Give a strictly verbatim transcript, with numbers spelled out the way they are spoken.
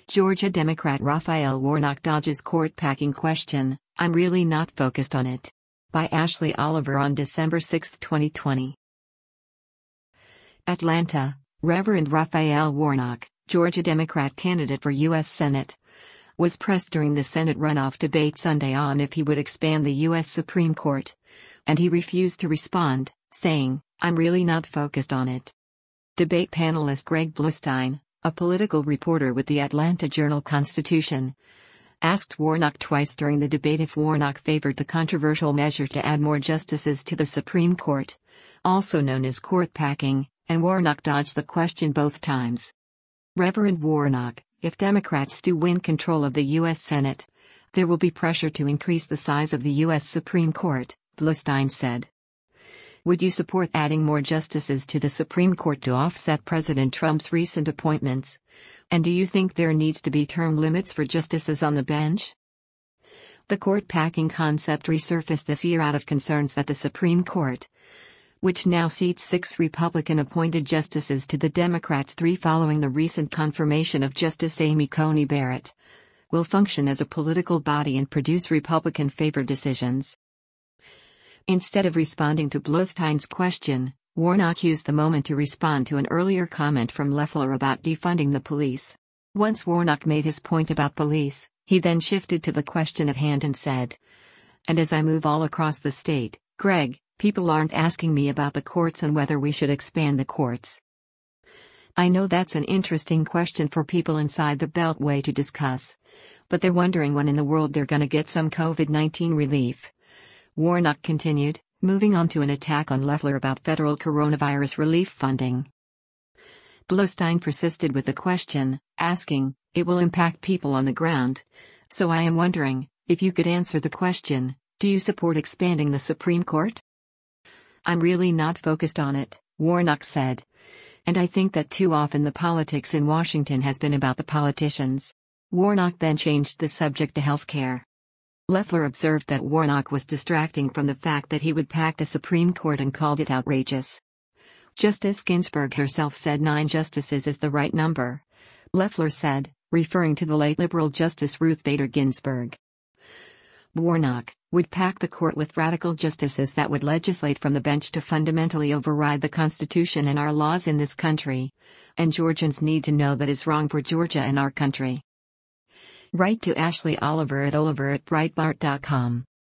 Georgia Democrat Raphael Warnock dodges court-packing question, "I'm really not focused on it." By Ashley Oliver on December sixth, twenty twenty. Atlanta, Reverend Raphael Warnock, Georgia Democrat candidate for U S Senate, was pressed during the Senate runoff debate Sunday on if he would expand the U S Supreme Court, and he refused to respond, saying, "I'm really not focused on it." Debate panelist Greg Bluestein, a political reporter with the Atlanta Journal-Constitution, asked Warnock twice during the debate if Warnock favored the controversial measure to add more justices to the Supreme Court, also known as court packing, and Warnock dodged the question both times. Reverend Warnock, "If Democrats do win control of the U S Senate, there will be pressure to increase the size of the U S Supreme Court," Bluestein said. "Would you support adding more justices to the Supreme Court to offset President Trump's recent appointments? And do you think there needs to be term limits for justices on the bench?" The court-packing concept resurfaced this year out of concerns that the Supreme Court, which now seats six Republican-appointed justices to the Democrats' three following the recent confirmation of Justice Amy Coney Barrett, will function as a political body and produce Republican-favored decisions. Instead of responding to Bluestein's question, Warnock used the moment to respond to an earlier comment from Loeffler about defunding the police. Once Warnock made his point about police, he then shifted to the question at hand and said, "And as I move all across the state, Greg, people aren't asking me about the courts and whether we should expand the courts. I know that's an interesting question for people inside the Beltway to discuss, but they're wondering when in the world they're gonna get some COVID nineteen relief." Warnock continued, moving on to an attack on Loeffler about federal coronavirus relief funding. Bluestein persisted with the question, asking, "It will impact people on the ground. So I am wondering, if you could answer the question, do you support expanding the Supreme Court?" "I'm really not focused on it," Warnock said. "And I think that too often the politics in Washington has been about the politicians." Warnock then changed the subject to healthcare. Loeffler observed that Warnock was distracting from the fact that he would pack the Supreme Court and called it outrageous. Justice Ginsburg herself said nine justices is the right number, Loeffler said, referring to the late liberal Justice Ruth Bader Ginsburg. Warnock would pack the court with radical justices that would legislate from the bench to fundamentally override the Constitution and our laws in this country. And Georgians need to know that is wrong for Georgia and our country. Write to Ashley Oliver at Oliver at Breitbart dot com.